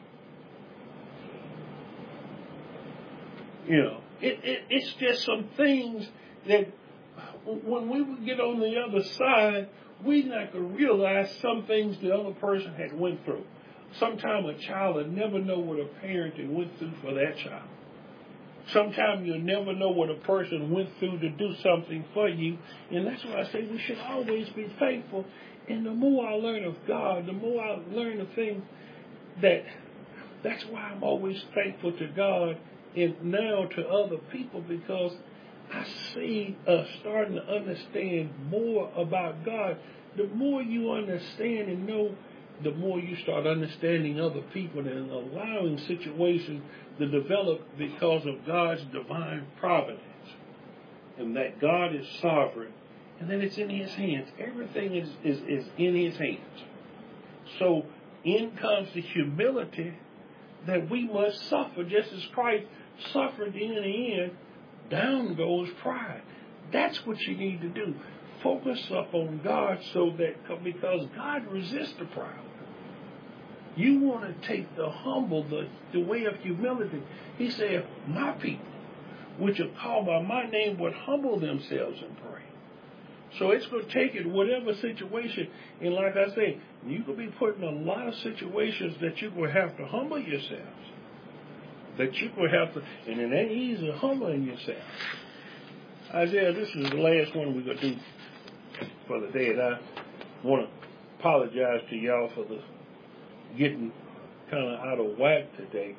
You know, it's just some things that when we would get on the other side, we're not going to realize some things the other person had went through. Sometimes a child will never know what a parent went through for that child. Sometimes you'll never know what a person went through to do something for you. And that's why I say we should always be thankful. And the more I learn of God, the more I learn of things that's why I'm always thankful to God and now to other people, because I see us starting to understand more about God. The more you understand and know, the more you start understanding other people and allowing situations to develop because of God's divine providence. And that God is sovereign and that it's in His hands. Everything is in His hands. So in comes the humility that we must suffer, just as Christ suffered in the end. Down goes pride. That's what you need to do. Focus up on God, so that, because God resists the proud. You want to take the humble, the way of humility. He said, my people, which are called by my name, would humble themselves and pray. So it's going to take it, whatever situation. And like I say, you could be put in a lot of situations that you're going to have to humble yourselves. That you're going to have to, and it ain't easy humbling yourself. Isaiah, this is the last one we're going to do for the day. And I want to apologize to y'all for the getting kind of out of whack today.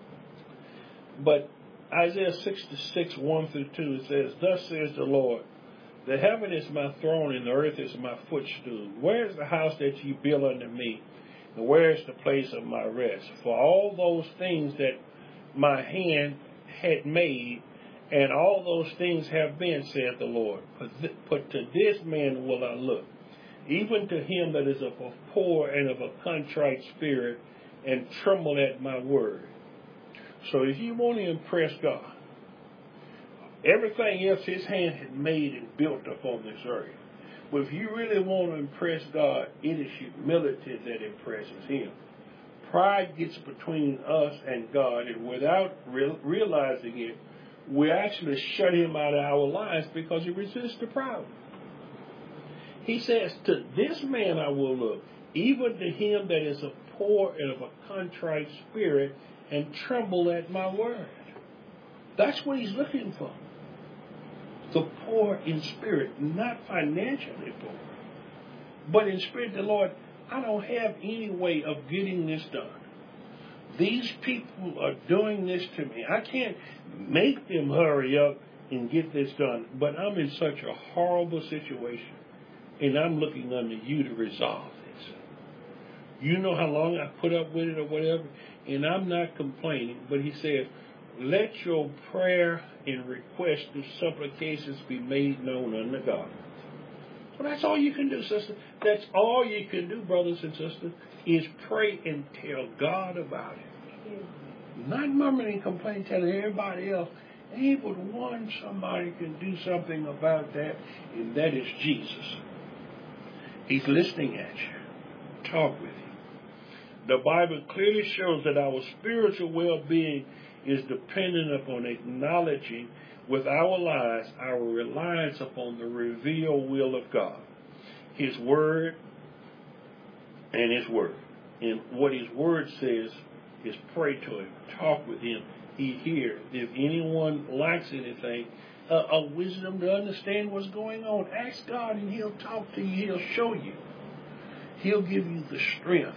But Isaiah 66, 1 through 2, it says, thus says the Lord, the heaven is my throne and the earth is my footstool. Where is the house that you build unto me? And where is the place of my rest? For all those things that my hand had made, and all those things have been, saith the Lord. But to this man will I look, even to him that is of a poor and of a contrite spirit, and tremble at my word. So if you want to impress God, everything else His hand had made and built upon this earth. But if you really want to impress God, it is humility that impresses Him. Pride gets between us and God, and without realizing it, we actually shut him out of our lives because he resists the proud. He says, to this man I will look, even to him that is a poor and of a contrite spirit, and tremble at my word. That's what he's looking for. The poor in spirit, not financially poor, but in spirit. The Lord, I don't have any way of getting this done. These people are doing this to me. I can't make them hurry up and get this done, but I'm in such a horrible situation, and I'm looking unto you to resolve this. You know how long I put up with it or whatever, and I'm not complaining, but he says, let your prayer and request of supplications be made known unto God. So that's all you can do, sister. That's all you can do, brothers and sisters, is pray and tell God about it. Not murmuring and complaining, telling everybody else. Ain't but one somebody can do something about that, and that is Jesus. He's listening at you. Talk with you. The Bible clearly shows that our spiritual well-being is dependent upon acknowledging with our lives our reliance upon the revealed will of God, His Word, and His Word. And what His Word says is pray to Him, talk with Him. He hears. If anyone lacks anything, a wisdom to understand what's going on, ask God and He'll talk to you. He'll show you. He'll give you the strength.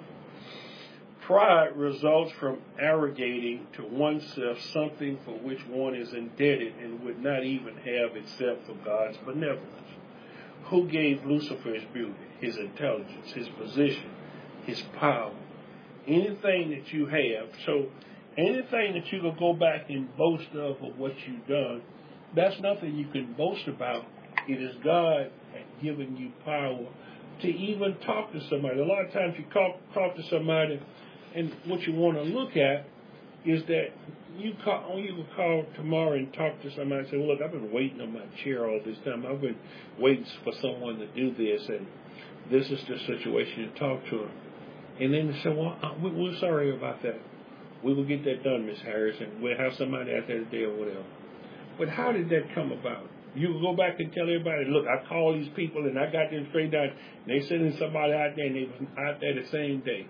Pride results from arrogating to oneself something for which one is indebted and would not even have except for God's benevolence. Who gave Lucifer his beauty, his intelligence, his position, his power, anything that you have? So anything that you can go back and boast of what you've done, that's nothing you can boast about. It is God giving you power to even talk to somebody. A lot of times you talk to somebody, and what you want to look at is that you can call tomorrow and talk to somebody and say, well, look, I've been waiting on my chair all this time. I've been waiting for someone to do this, and this is the situation. To talk to them. And then they say, well, we're sorry about that. We will get that done, Miss Harris, and we'll have somebody out there today or whatever. But how did that come about? You go back and tell everybody, look, I called these people, and I got them straight down. And they sending somebody out there, and they was out there the same day.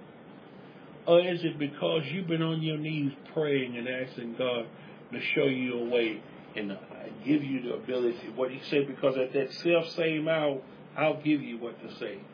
Or is it because you've been on your knees praying and asking God to show you a way and give you the ability? What He said, because at that self-same hour, I'll give you what to say.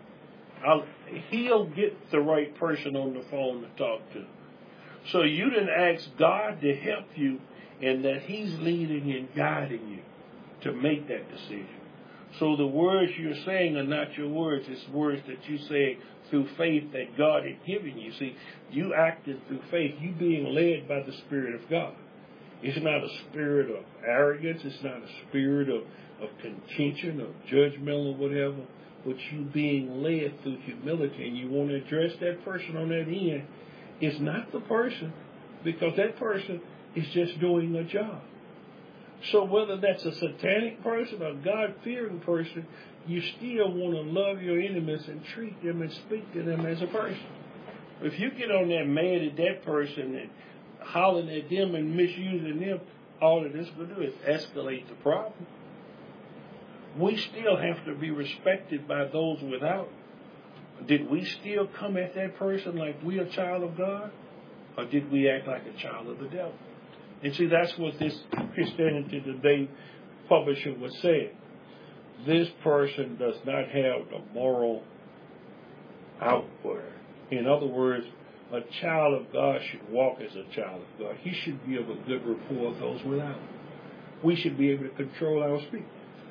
He'll get the right person on the phone to talk to. So you didn't ask God to help you, and that He's leading and guiding you to make that decision. So the words you're saying are not your words. It's words that you say through faith that God had given you. See, you acted through faith. You being led by the Spirit of God. It's not a spirit of arrogance. It's not a spirit of contention, of judgment or whatever. But you being led through humility, and you want to address that person on that end. It's not the person, because that person is just doing a job. So whether that's a satanic person or a God-fearing person, you still want to love your enemies and treat them and speak to them as a person. If you get on that mad at that person and hollering at them and misusing them, all that it's going to do is escalate the problem. We still have to be respected by those without. Did we still come at that person like we a child of God? Or did we act like a child of the devil? And see, that's what this Christianity Today publisher was saying. This person does not have the moral outward. In other words, a child of God should walk as a child of God. He should be of a good rapport of those without. We should be able to control our speech.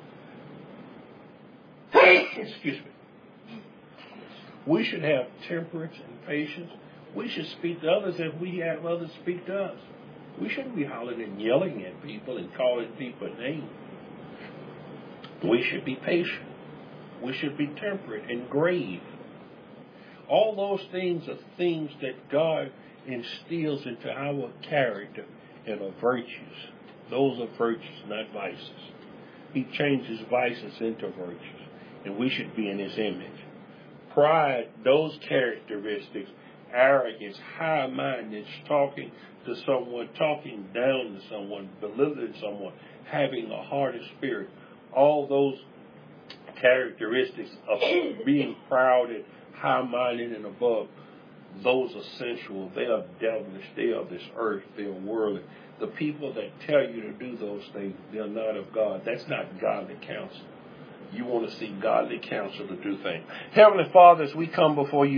Excuse me. We should have temperance and patience. We should speak to others as we have others speak to us. We shouldn't be hollering and yelling at people and calling people names. We should be patient. We should be temperate and grave. All those things are things that God instills into our character and are virtues. Those are virtues, not vices. He changes vices into virtues, and we should be in His image. Pride, those characteristics, arrogance, high-mindedness, talking to someone, talking down to someone, belittling someone, having a haughty spirit. All those characteristics of being proud and high-minded and above, those are sensual. They are devilish. They are this earth. They are worldly. The people that tell you to do those things, they're not of God. That's not godly counsel. You want to see godly counsel to do things. Heavenly Father, as we come before you,